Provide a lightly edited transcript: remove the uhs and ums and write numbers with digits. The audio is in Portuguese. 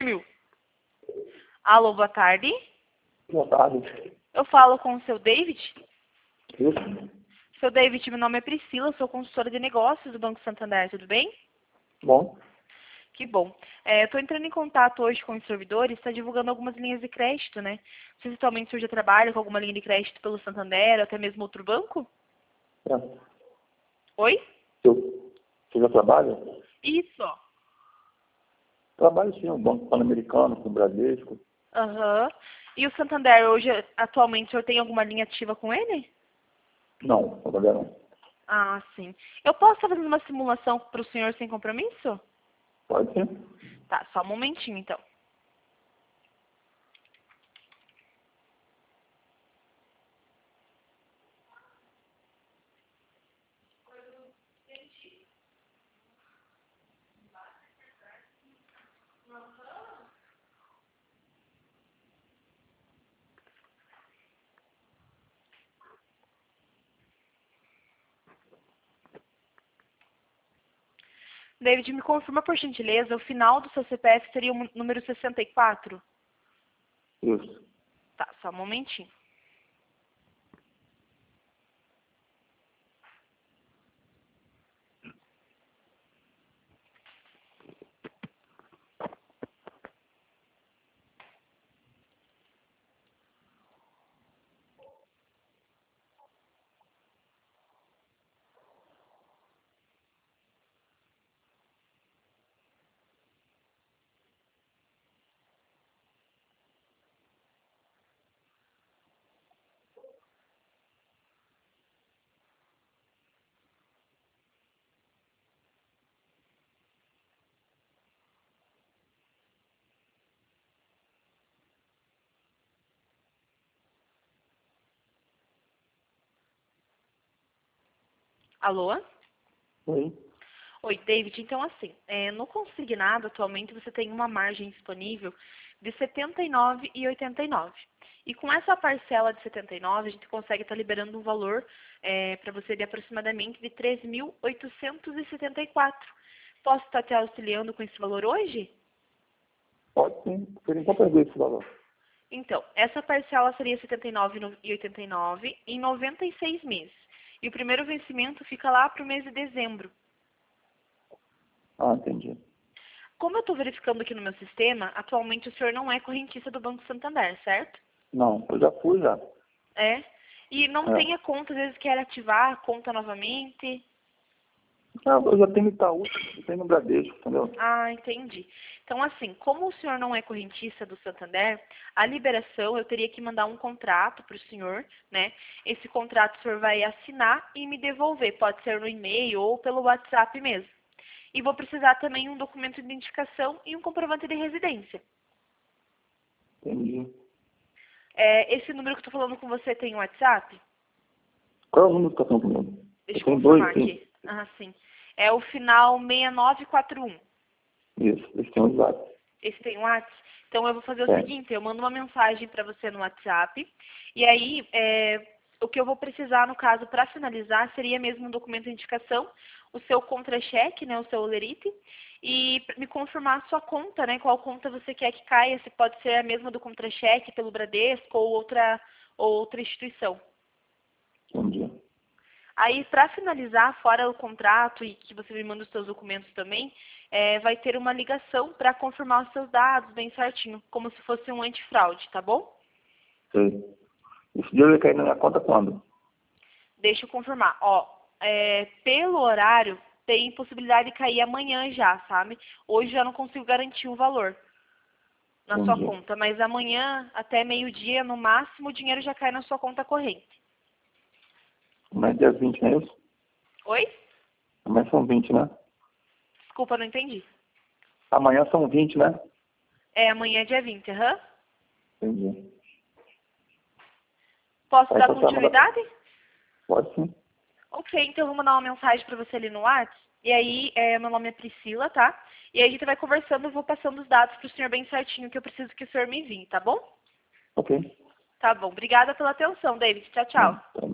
Mil. Alô, boa tarde. Boa tarde. Eu falo com o seu David. Isso. Seu David, meu nome é Priscila, sou consultora de negócios do Banco Santander, tudo bem? Bom. Que bom. Eu estou entrando em contato hoje com os servidores, está divulgando algumas linhas de crédito, né? Você atualmente o senhor já trabalha com alguma linha de crédito pelo Santander ou até mesmo outro banco? É. Oi? Você já trabalha? Isso. Trabalho sim, no Banco Pan-Americano, com o Bradesco. Aham. E o Santander, hoje, atualmente, o senhor tem alguma linha ativa com ele? Não, trabalhar não. Ah, sim. Eu posso estar fazendo uma simulação para o senhor sem compromisso? Pode ser? Tá, só um momentinho, então. David, me confirma, por gentileza, o final do seu CPF seria o número 64? Isso. Tá, só um momentinho. Alô? Oi. Oi, David. Então, assim, no consignado, atualmente, você tem uma margem disponível de R$ 79,89. E com essa parcela de 79, a gente consegue estar liberando um valor para você de aproximadamente de 3.874. Posso estar te auxiliando com esse valor hoje? Pode sim. Seria só perder esse valor. Então, essa parcela seria R$ 79,89 em 96 meses. E o primeiro vencimento fica lá para o mês de dezembro. Ah, entendi. Como eu estou verificando aqui no meu sistema, atualmente o senhor não é correntista do Banco Santander, certo? Não, eu já fui já. É. E não tem a conta, às vezes quer ativar a conta novamente. Eu já tenho Itaú, eu tenho no Bradesco, entendeu? Ah, entendi. Então, assim, como o senhor não é correntista do Santander, a liberação, eu teria que mandar um contrato para o senhor, né? Esse contrato o senhor vai assinar e me devolver. Pode ser no e-mail ou pelo WhatsApp mesmo. E vou precisar também um documento de identificação e um comprovante de residência. Entendi. Esse número que eu estou falando com você tem WhatsApp? Qual é o número que está comigo? Deixa eu tenho dois, confirmar sim. aqui. Ah, sim. É o final 6941. Isso, eles têm um WhatsApp. Esse tem WhatsApp? Então eu vou fazer o Tem. seguinte, eu mando uma mensagem para você no WhatsApp. E aí, o que eu vou precisar, no caso, para finalizar, seria mesmo um documento de identificação, o seu contra-cheque, né, o seu olerite, e me confirmar a sua conta, né, qual conta você quer que caia, se pode ser a mesma do contra-cheque pelo Bradesco ou outra instituição. Entendi. Aí, para finalizar, fora o contrato e que você me manda os seus documentos também, vai ter uma ligação para confirmar os seus dados bem certinho, como se fosse um antifraude, tá bom? Sei. Esse dinheiro vai cair na minha conta quando? Deixa eu confirmar. Ó, pelo horário, tem possibilidade de cair amanhã já, sabe? Hoje já não consigo garantir o valor na sua Entendi. conta, mas amanhã, até meio-dia, no máximo, o dinheiro já cai na sua conta corrente. Amanhã é dia 20, não é isso? Oi? Amanhã são 20, né? Desculpa, não entendi. Amanhã são 20, né? Amanhã é dia 20, aham. Entendi. Posso Aí dar só você vai mandar... continuidade? Pode sim. Ok, então eu vou mandar uma mensagem para você ali no WhatsApp. E aí, meu nome é Priscila, tá? E aí a gente vai conversando, eu vou passando os dados pro senhor bem certinho, que eu preciso que o senhor me envie, tá bom? Ok. Tá bom. Obrigada pela atenção, David. Tchau, Não, tchau. tá.